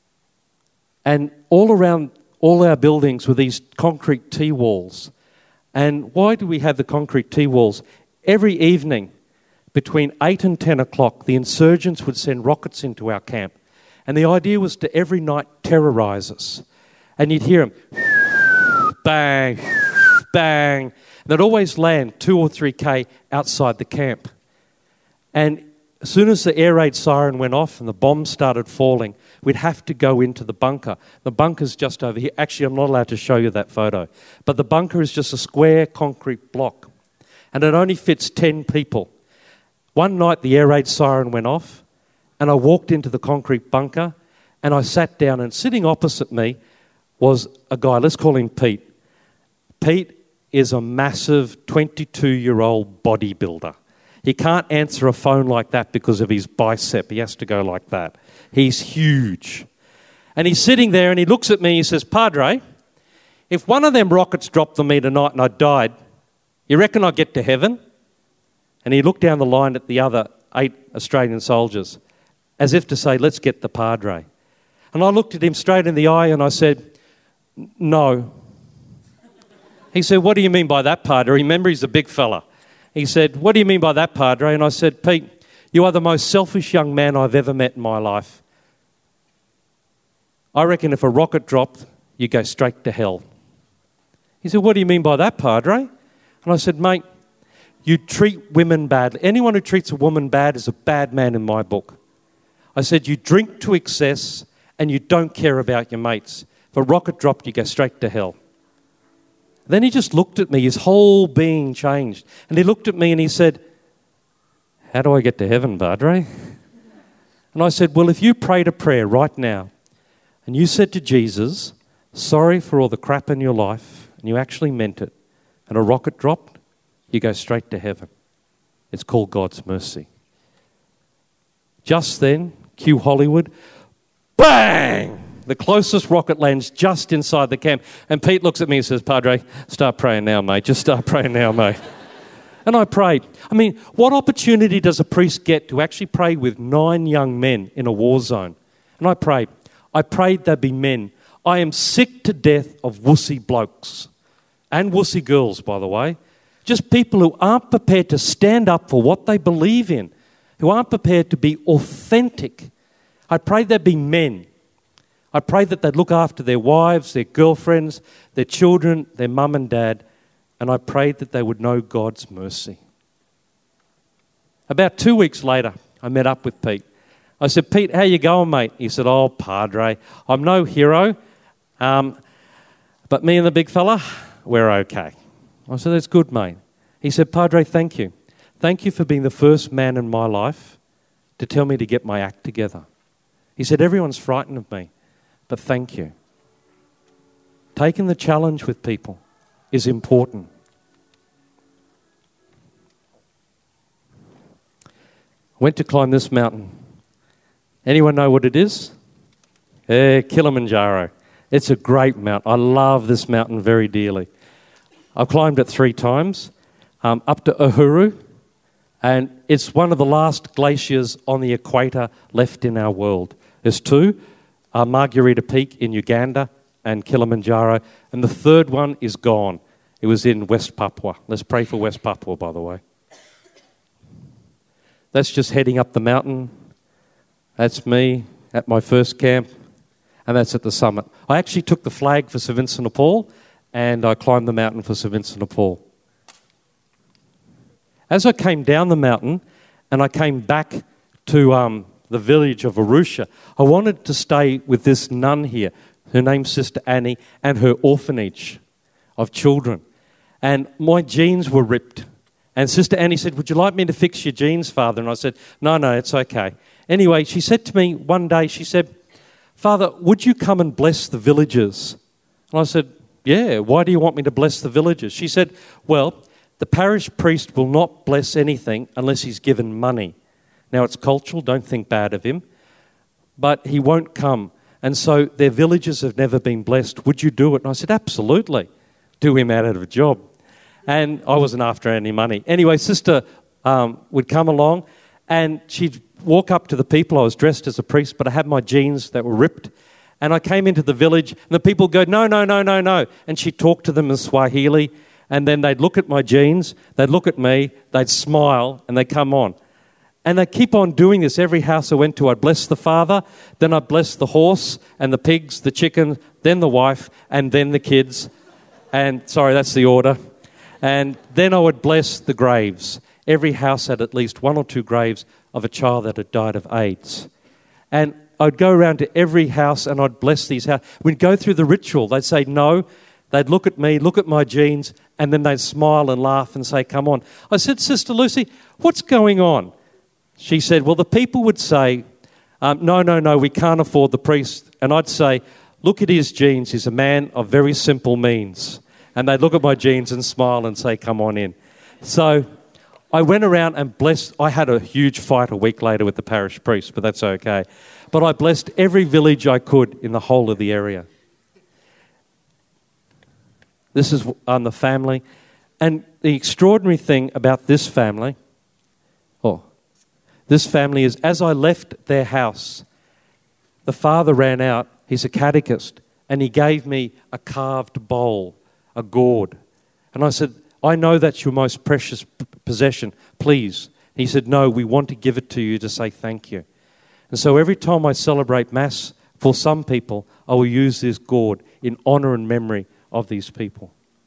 And all around all our buildings were these concrete T-walls. And why do we have the concrete T-walls? Every evening between 8 and 10 o'clock, the insurgents would send rockets into our camp. And the idea was to every night terrorise us. And you'd hear them, bang, bang. They'd always land 2 or 3K outside the camp. And as soon as the air raid siren went off and the bombs started falling, we'd have to go into the bunker. The bunker's just over here. Actually, I'm not allowed to show you that photo. But the bunker is just a square concrete block. And it only fits 10 people. One night the air raid siren went off and I walked into the concrete bunker and I sat down, and sitting opposite me was a guy, let's call him Pete. Pete is a massive 22-year-old bodybuilder. He can't answer a phone like that because of his bicep. He has to go like that. He's huge. And he's sitting there and he looks at me and he says, Padre, if one of them rockets dropped on me tonight and I died, you reckon I'd get to heaven? And he looked down the line at the other 8 Australian soldiers as if to say, let's get the Padre. And I looked at him straight in the eye and I said, no. He said, what do you mean by that, Padre? Remember, he's a big fella. He said, what do you mean by that, Padre? And I said, Pete, you are the most selfish young man I've ever met in my life. I reckon if a rocket dropped, you go straight to hell. He said, what do you mean by that, Padre? And I said, mate, you treat women badly. Anyone who treats a woman bad is a bad man in my book. I said, you drink to excess and you don't care about your mates. If a rocket dropped, you go straight to hell. Then he just looked at me, his whole being changed. And he looked at me and he said, how do I get to heaven, Padre? And I said, well, if you prayed a prayer right now and you said to Jesus, sorry for all the crap in your life, and you actually meant it, and a rocket dropped, you go straight to heaven. It's called God's mercy. Just then, cue Hollywood, bang! The closest rocket lands just inside the camp. And Pete looks at me and says, Padre, start praying now, mate. Just start praying now, mate. And I prayed. I mean, what opportunity does a priest get to actually pray with 9 young men in a war zone? And I prayed. I prayed they'd be men. I am sick to death of wussy blokes. And wussy girls, by the way. Just people who aren't prepared to stand up for what they believe in. Who aren't prepared to be authentic. I prayed they'd be men. I prayed that they'd look after their wives, their girlfriends, their children, their mum and dad, and I prayed that they would know God's mercy. About 2 weeks later, I met up with Pete. I said, Pete, how you going, mate? He said, oh, Padre, I'm no hero, but me and the big fella, we're okay. I said, that's good, mate. He said, Padre, thank you. Thank you for being the first man in my life to tell me to get my act together. He said, everyone's frightened of me. But thank you. Taking the challenge with people is important. Went to climb this mountain. Anyone know what it is? Kilimanjaro. It's a great mountain. I love this mountain very dearly. I've climbed it 3 times, up to Uhuru, and it's one of the last glaciers on the equator left in our world. There's 2. Margarita Peak in Uganda and Kilimanjaro. And the 3rd one is gone. It was in West Papua. Let's pray for West Papua, by the way. That's just heading up the mountain. That's me at my first camp. And that's at the summit. I actually took the flag for St Vincent de Paul and I climbed the mountain for St Vincent de Paul. As I came down the mountain and I came back to the village of Arusha, I wanted to stay with this nun here. Her name's Sister Annie, and her orphanage of children. And my jeans were ripped. And Sister Annie said, would you like me to fix your jeans, Father? And I said, no, it's okay. Anyway, she said to me one day, she said, Father, would you come and bless the villagers? And I said, yeah, why do you want me to bless the villagers? She said, well, the parish priest will not bless anything unless he's given money. Now, it's cultural, don't think bad of him, but he won't come. And so their villages have never been blessed. Would you do it? And I said, absolutely. Do him out of a job. And I wasn't after any money. Anyway, Sister would come along and she'd walk up to the people. I was dressed as a priest, but I had my jeans that were ripped. And I came into the village and the people go, no. And she'd talk to them in Swahili. and then they'd look at my jeans, they'd look at me, they'd smile, and they'd come on. And they keep on doing this. Every house I went to, I'd bless the father, then I'd bless the horse and the pigs, the chicken, then the wife, and then the kids. And, sorry, that's the order. And then I would bless the graves. Every house had at least 1 or 2 graves of a child that had died of AIDS. And I'd go around to every house and I'd bless these houses. We'd go through the ritual. They'd say no. They'd look at me, look at my jeans, and then they'd smile and laugh and say, come on. I said, Sister Lucy, what's going on? She said, well, the people would say, no, we can't afford the priest. And I'd say, look at his jeans. He's a man of very simple means. And they'd look at my jeans and smile and say, come on in. So I went around and blessed. I had a huge fight a week later with the parish priest, but that's okay. But I blessed every village I could in the whole of the area. This is the family. And the extraordinary thing about this family is as I left their house, the father ran out, he's a catechist, and he gave me a carved bowl, a gourd. And I said, I know that's your most precious possession, please. He said, no, we want to give it to you to say thank you. And so every time I celebrate Mass, for some people, I will use this gourd in honour and memory of these people.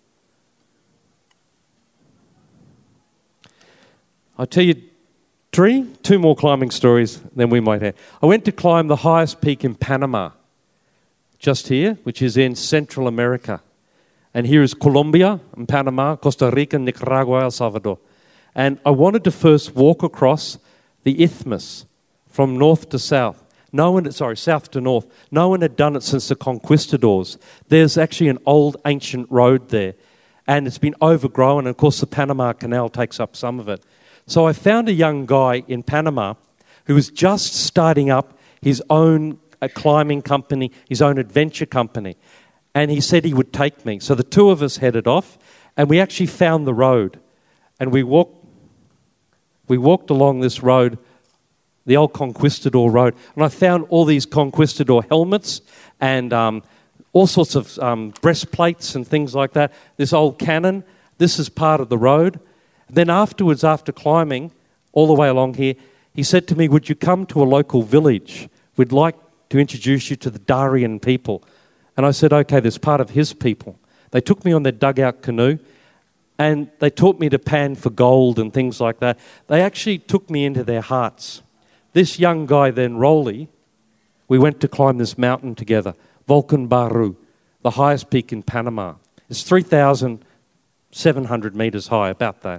I'll tell you two more climbing stories, then we might have. I went to climb the highest peak in Panama, just here, which is in Central America. And here is Colombia and Panama, Costa Rica, Nicaragua, El Salvador. And I wanted to first walk across the isthmus from north to south. South to north. No one had done it since the conquistadors. There's actually an old ancient road there, and it's been overgrown, and of course the Panama Canal takes up some of it. So I found a young guy in Panama who was just starting up his own climbing company, his own adventure company. And he said he would take me. So the two of us headed off, and we actually found the road. And we walked along this road, the old conquistador road. And I found all these conquistador helmets and all sorts of breastplates and things like that. This old cannon, this is part of the road. Then afterwards, after climbing all the way along here, he said to me, would you come to a local village? We'd like to introduce you to the Darien people. And I said, okay, there's part of his people. They took me on their dugout canoe, and they taught me to pan for gold and things like that. They actually took me into their hearts. This young guy then, Rolly, we went to climb this mountain together, Volcan Baru, the highest peak in Panama. It's 3,700 metres high, about that.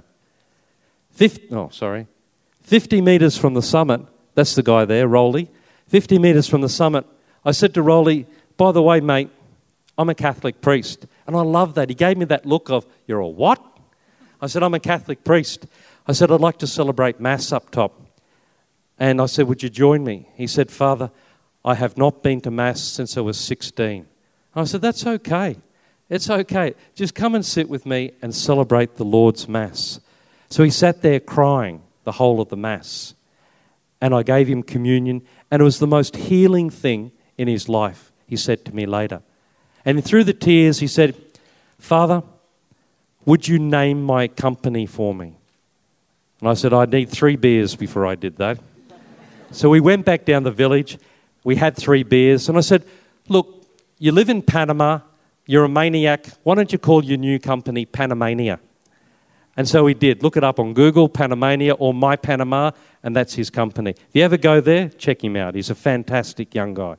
50 metres from the summit, that's the guy there, Rolly. 50 metres from the summit, I said to Rolly, by the way, mate, I'm a Catholic priest. And I love that. He gave me that look of, you're a what? I said, I'm a Catholic priest. I said, I'd like to celebrate Mass up top. And I said, would you join me? He said, Father, I have not been to Mass since I was 16. I said, that's okay. It's okay. Just come and sit with me and celebrate the Lord's Mass. So he sat there crying the whole of the Mass. And I gave him communion. And it was the most healing thing in his life, he said to me later. And through the tears, he said, Father, would you name my company for me? And I said, I'd need 3 beers before I did that. So we went back down the village. We had 3 beers. And I said, look, you live in Panama. You're a maniac. Why don't you call your new company Panamania? And so we did. Look it up on Google, Panamania or My Panama, and that's his company. If you ever go there, check him out. He's a fantastic young guy.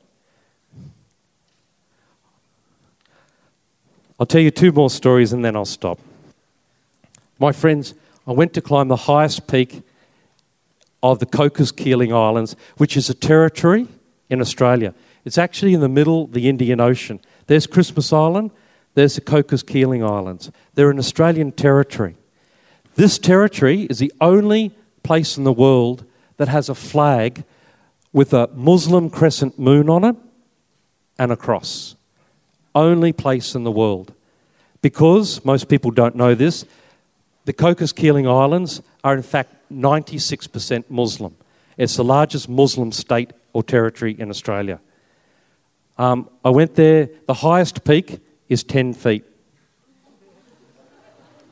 I'll tell you 2 more stories and then I'll stop. My friends, I went to climb the highest peak of the Cocos Keeling Islands, which is a territory in Australia. It's actually in the middle of the Indian Ocean. There's Christmas Island, there's the Cocos Keeling Islands. They're an Australian territory. This territory is the only place in the world that has a flag with a Muslim crescent moon on it and a cross. Only place in the world. Because, most people don't know this, the Cocos Keeling Islands are in fact 96% Muslim. It's the largest Muslim state or territory in Australia. I went there, the highest peak is 10 feet.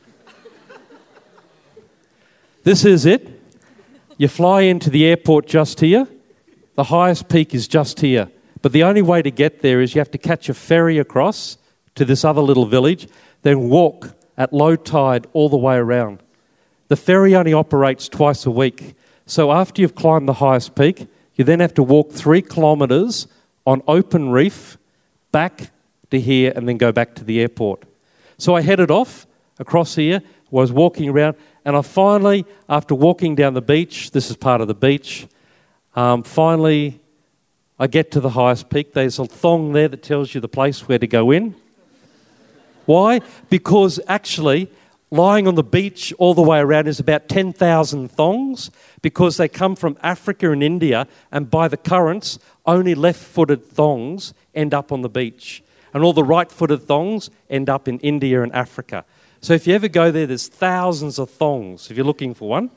This is it. You fly into the airport just here. The highest peak is just here. But the only way to get there is you have to catch a ferry across to this other little village, then walk at low tide all the way around. The ferry only operates twice a week. So after you've climbed the highest peak, you then have to walk 3 kilometres on open reef back to here and then go back to the airport. So I headed off across here, was walking around, and I finally, after walking down the beach, this is part of the beach, finally I get to the highest peak. There's a thong there that tells you the place where to go in. Why? Because actually, lying on the beach all the way around is about 10,000 thongs, because they come from Africa and India, and by the currents, only left-footed thongs end up on the beach. And all the right-footed thongs end up in India and Africa. So if you ever go there, there's thousands of thongs if you're looking for one.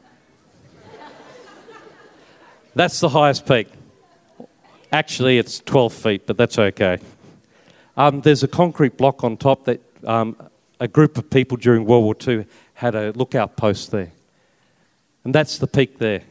That's the highest peak. Actually, it's 12 feet, but that's okay. There's a concrete block on top that a group of people during World War II had a lookout post there. And that's the peak there.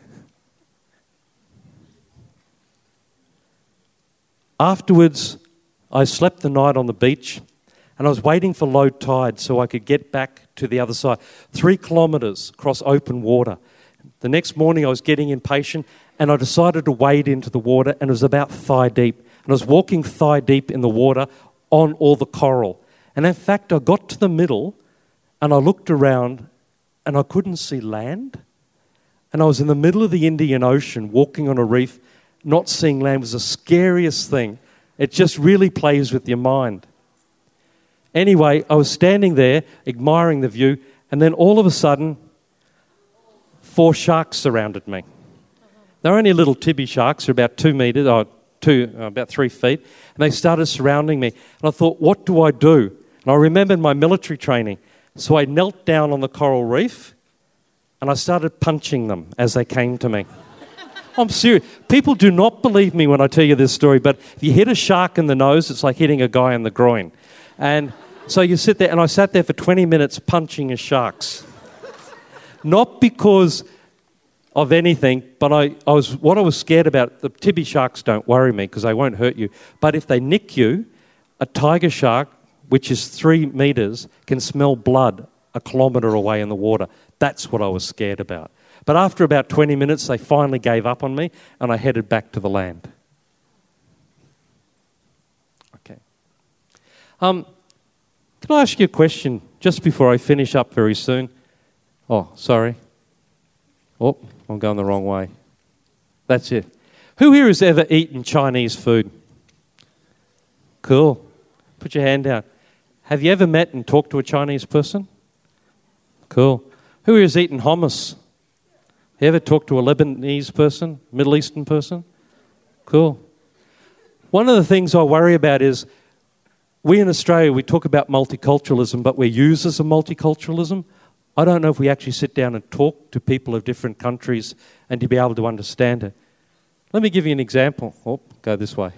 Afterwards, I slept the night on the beach, and I was waiting for low tide so I could get back to the other side. 3 kilometres across open water. The next morning I was getting impatient, and I decided to wade into the water, and it was about thigh deep. And I was walking thigh deep in the water on all the coral. And in fact, I got to the middle, and I looked around, and I couldn't see land. And I was in the middle of the Indian Ocean, walking on a reef, not seeing land was the scariest thing. It just really plays with your mind. Anyway, I was standing there, admiring the view, and then all of a sudden, 4 sharks surrounded me. They're only little tibby sharks, they're about 2 metres, about 3 feet, and they started surrounding me. And I thought, what do I do? And I remembered my military training. So I knelt down on the coral reef, and I started punching them as they came to me. I'm serious. People do not believe me when I tell you this story, but if you hit a shark in the nose, it's like hitting a guy in the groin. And so you sit there, and I sat there for 20 minutes punching as sharks. Not because of anything, but what I was scared about, the tibby sharks don't worry me because they won't hurt you. But if they nick you, a tiger shark, which is 3 metres, can smell blood a kilometre away in the water. That's what I was scared about. But after about 20 minutes, they finally gave up on me, and I headed back to the land. Okay. Can I ask you a question just before I finish up very soon? Oh, sorry. Oh, I'm going the wrong way. That's it. Who here has ever eaten Chinese food? Cool. Put your hand down. Have you ever met and talked to a Chinese person? Cool. Who here has eaten hummus? You ever talked to a Lebanese person, Middle Eastern person? Cool. One of the things I worry about is we in Australia, we talk about multiculturalism, but we're users of multiculturalism. I don't know if we actually sit down and talk to people of different countries and to be able to understand it. Let me give you an example. Oh, go this way.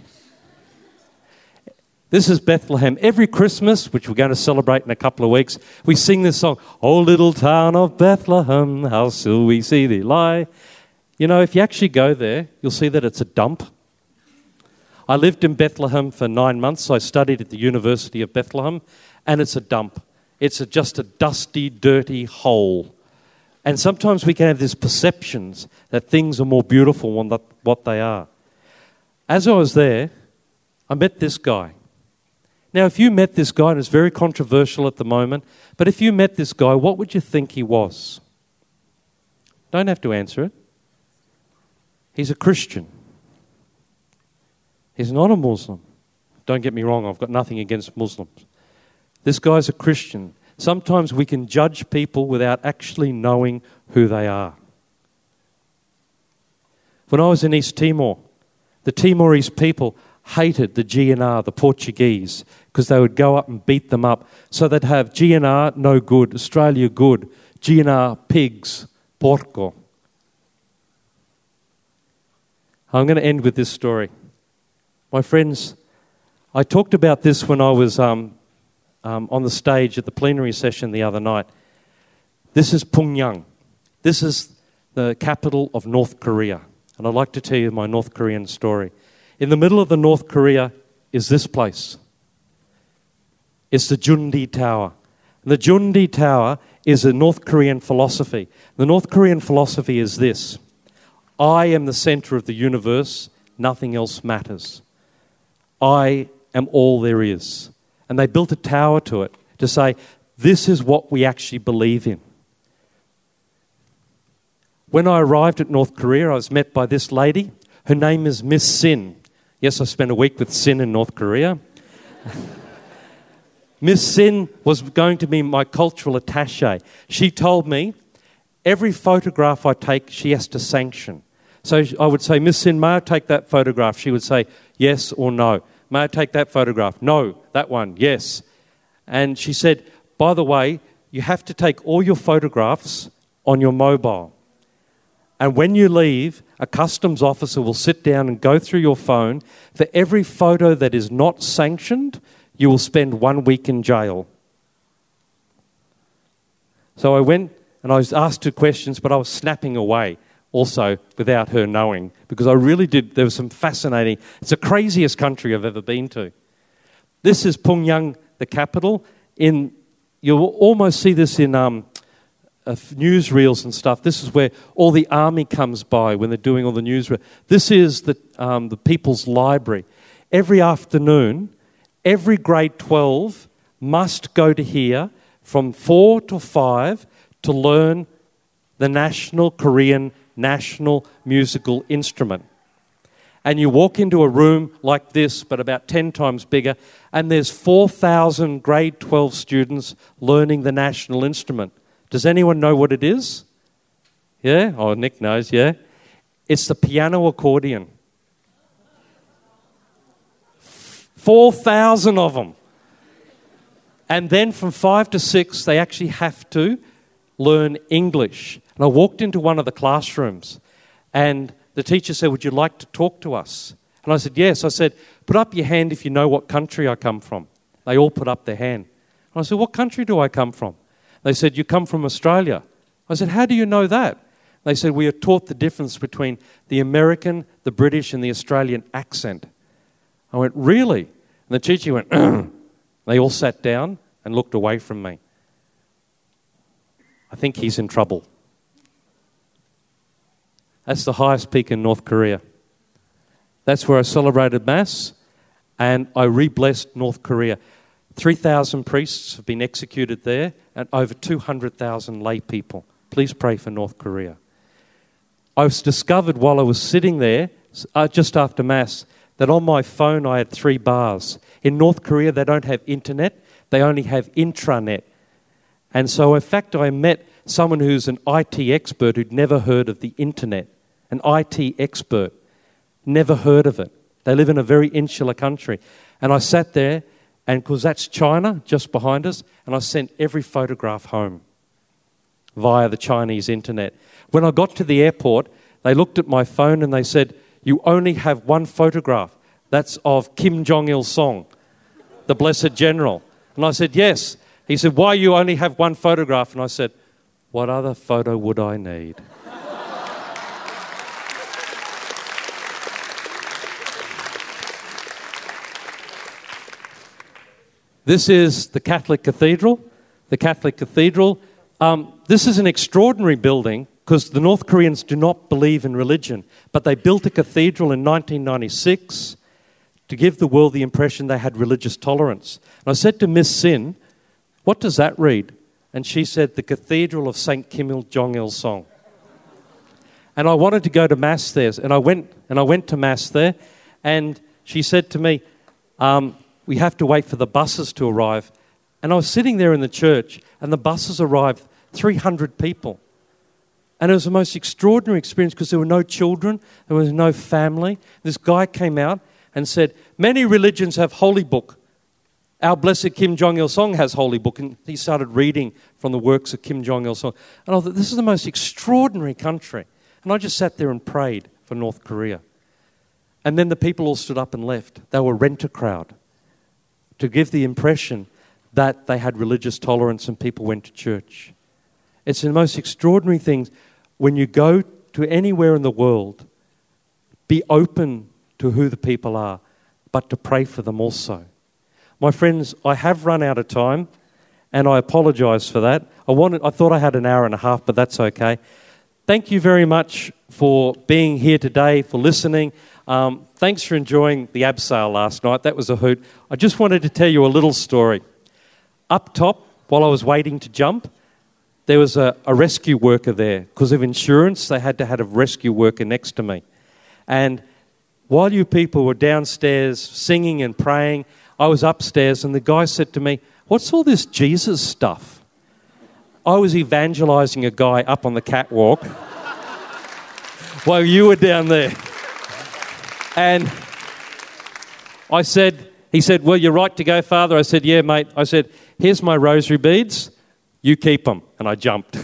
This is Bethlehem. Every Christmas, which we're going to celebrate in a couple of weeks, we sing this song, "Oh, little town of Bethlehem, how still we see thee lie." You know, if you actually go there, you'll see that it's a dump. I lived in Bethlehem for 9 months. I studied at the University of Bethlehem, and it's a dump. It's just a dusty, dirty hole. And sometimes we can have these perceptions that things are more beautiful than what they are. As I was there, I met this guy. Now, if you met this guy, and it's very controversial at the moment, but if you met this guy, what would you think he was? Don't have to answer it. He's a Christian. He's not a Muslim. Don't get me wrong, I've got nothing against Muslims. This guy's a Christian. Sometimes we can judge people without actually knowing who they are. When I was in East Timor, the Timorese people hated the GNR, the Portuguese, because they would go up and beat them up. So they'd have GNR, no good, Australia, good, GNR, pigs, porco. I'm going to end with this story. My friends, I talked about this when I was on the stage at the plenary session the other night. This is Pungyang. This is the capital of North Korea. And I'd like to tell you my North Korean story. In the middle of the North Korea is this place. It's the Jundi Tower. And the Jundi Tower is a North Korean philosophy. The North Korean philosophy is this: I am the center of the universe, nothing else matters. I am all there is. And they built a tower to it to say, this is what we actually believe in. When I arrived at North Korea, I was met by this lady. Her name is Miss Sin. Yes, I spent a week with Sin in North Korea. Miss Sin was going to be my cultural attaché. She told me every photograph I take, she has to sanction. So I would say, Miss Sin, may I take that photograph? She would say, yes or no. May I take that photograph? No. That one, yes. And she said, by the way, you have to take all your photographs on your mobile. And when you leave, a customs officer will sit down and go through your phone. For every photo that is not sanctioned, you will spend 1 week in jail. So I went and I was asked 2 questions, but I was snapping away also without her knowing, because I really did. There was some fascinating. It's the craziest country I've ever been to. This is Pyongyang, the capital. You'll almost see this in newsreels and stuff. This is where all the army comes by when they're doing all the newsreels. This is the People's Library. Every afternoon, every grade 12 must go to here from 4 to 5 to learn the national Korean national musical instrument. And you walk into a room like this, but about 10 times bigger, and there's 4,000 grade 12 students learning the national instrument. Does anyone know what it is? Yeah? Oh, Nick knows, yeah. It's the piano accordion. 4,000 of them. And then from 5 to 6, they actually have to learn English. And I walked into one of the classrooms, and the teacher said, would you like to talk to us? And I said, yes. I said, put up your hand if you know what country I come from. They all put up their hand. And I said, what country do I come from? They said, you come from Australia. I said, how do you know that? They said, we are taught the difference between the American, the British, and the Australian accent. I went, really? And the teacher went, They all sat down and looked away from me. I think he's in trouble. That's the highest peak in North Korea. That's where I celebrated Mass, and I re-blessed North Korea. 3,000 priests have been executed there, and over 200,000 lay people. Please pray for North Korea. I was discovered while I was sitting there, just after Mass, that on my phone I had 3 bars. In North Korea, they don't have internet. They only have intranet. And so, in fact, I met someone who's an IT expert who'd never heard of the internet. An IT expert. Never heard of it. They live in a very insular country. And I sat there, and because that's China, just behind us, and I sent every photograph home via the Chinese internet. When I got to the airport, they looked at my phone and they said, you only have 1 photograph. That's of Kim Jong-il Song, the Blessed General. And I said, yes. He said, why you only have 1 photograph? And I said, what other photo would I need? This is the Catholic Cathedral. The Catholic Cathedral. This is an extraordinary building because the North Koreans do not believe in religion. But they built a cathedral in 1996 to give the world the impression they had religious tolerance. And I said to Miss Sin, what does that read? And she said, the Cathedral of St. Kim Jong-il Song. And I wanted to go to Mass there. And I went to Mass there. And she said to me, we have to wait for the buses to arrive. And I was sitting there in the church, and the buses arrived, 300 people. And it was the most extraordinary experience because there were no children, there was no family. This guy came out and said, many religions have holy book. Our blessed Kim Jong-il Song has holy book. And he started reading from the works of Kim Jong-il Song. And I thought, this is the most extraordinary country. And I just sat there and prayed for North Korea. And then the people all stood up and left. They were rent-a-crowd to give the impression that they had religious tolerance and people went to church. It's the most extraordinary things. when you go to anywhere in the world, be open to who the people are, but to pray for them also. My friends, I have run out of time, and I apologise for that. I thought I had an hour and a half, but that's okay. Thank you very much for being here today, for listening. Thanks for enjoying the abseil last night. That was a hoot. I just wanted to tell you a little story. Up top, while I was waiting to jump, there was a rescue worker there. Because of insurance, they had to have a rescue worker next to me. And while you people were downstairs singing and praying, I was upstairs, and the guy said to me, "What's all this Jesus stuff?" I was evangelising a guy up on the catwalk while you were down there. And he said, "Well, you're right to go, Father." I said, "Yeah, mate." I said, "Here's my rosary beads. You keep them." And I jumped.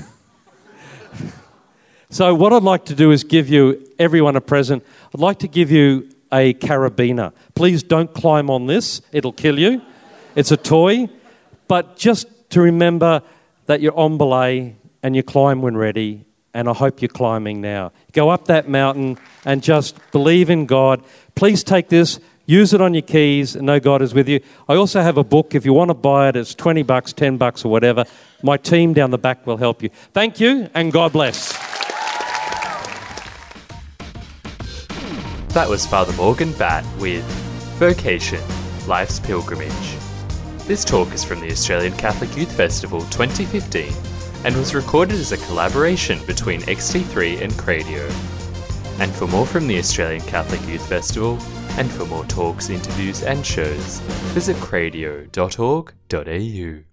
So what I'd like to do is give you, everyone a present. I'd like to give you a carabiner. Please don't climb on this. It'll kill you. It's a toy. But just to remember that you're on belay and you climb when ready, and I hope you're climbing now. Go up that mountain and just believe in God. Please take this, use it on your keys, and know God is with you. I also have a book. If you want to buy it, it's $20, $10 or whatever. My team down the back will help you. Thank you, and God bless. That was Father Morgan Batt with Vocation, Life's Pilgrimage. This talk is from the Australian Catholic Youth Festival 2015 and was recorded as a collaboration between XT3 and Cradio. And for more from the Australian Catholic Youth Festival, and for more talks, interviews and shows, visit cradio.org.au.